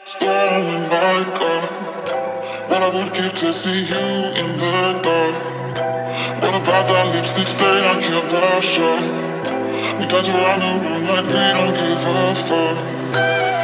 Storming my car. What I would give to see you in the dark. What about that lipstick stain I can't wash off? We dance around the room like we don't give a fuck.